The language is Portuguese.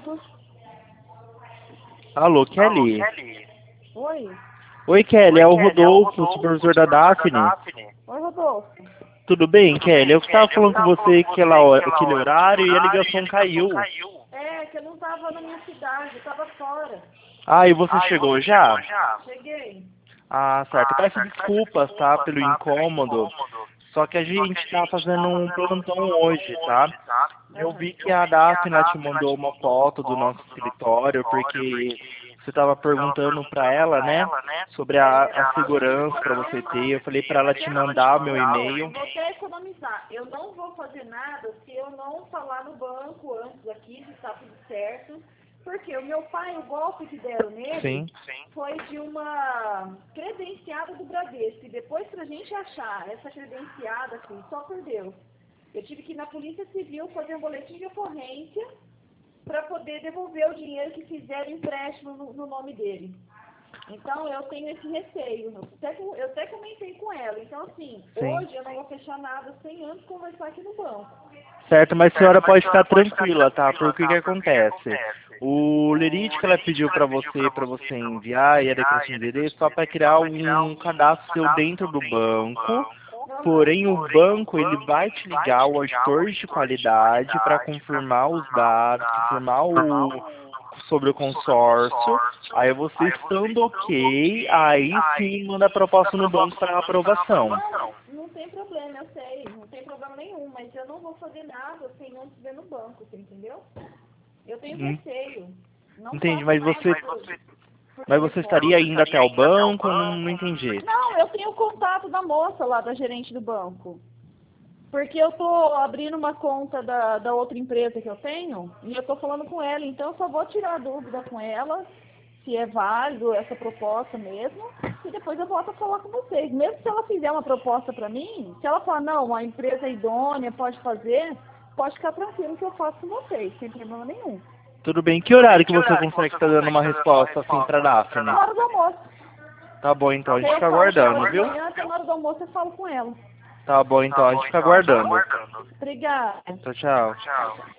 banco. Alô, Kelly? Oi. Oi, Kelly, é o Rodolfo, supervisor da Daphne. Oi, Rodolfo. Tudo bem, Kelly? Eu estava falando com você aquele horário e a ligação caiu. É, que eu não tava na minha cidade, eu tava fora. Ah, e você chegou já? Cheguei. Ah, certo. Peço desculpas, tá, pelo incômodo. Só que a gente tá fazendo um plantão hoje, tá? Eu vi que a Daphne ela te mandou uma foto do nosso escritório, porque você estava perguntando para ela, né, sobre a segurança para você ter. Eu falei para ela te mandar o meu e-mail. Vou até economizar. Eu não vou fazer nada se eu não falar no banco antes aqui, se está tudo certo. Porque o meu pai, o golpe que deram nele, Sim. foi de uma credenciada do Bradesco. E depois pra gente achar essa credenciada, assim, só por Deus. Eu tive que ir na Polícia Civil fazer um boletim de ocorrência para poder devolver o dinheiro que fizeram empréstimo no nome dele. Então, eu tenho esse receio. Eu até comentei com ela. Então, assim, Sim. hoje eu não vou fechar nada sem antes conversar aqui no banco. Certo, mas a senhora pode ficar tranquila, tá? Porque o que acontece? O Lerite que ela pediu para você enviar e a declaração de endereço só para criar um cadastro seu dentro do banco. Porém, o banco ele vai te ligar o auditor de qualidade para confirmar os dados, confirmar sobre o consórcio. Aí você estando ok, aí sim manda a proposta no banco para aprovação. Não tem problema, eu sei, não tem problema nenhum, mas eu não vou fazer nada sem antes ver no banco, você entendeu? Eu tenho receio. Não Entendi, faço mas nada mas você estaria indo até o banco? Não entendi. Não, eu tenho o contato da moça lá, da gerente do banco. Porque eu tô abrindo uma conta da outra empresa que eu tenho e eu tô falando com ela, então eu só vou tirar a dúvida com ela se é válido essa proposta mesmo, e depois eu volto a falar com vocês. Mesmo se ela fizer uma proposta para mim, se ela falar, não, a empresa é idônea, pode fazer, pode ficar tranquilo que eu faço com vocês, sem problema nenhum. Tudo bem. Que horário que você consegue estar dando uma resposta assim para Daphne? Na hora do almoço. Tá bom, então a gente Eu fica falo com ela aguardando, de viu? manhã, até na hora do almoço eu falo com ela. Tá bom, então a gente fica aguardando. Obrigada. Tchau, tchau.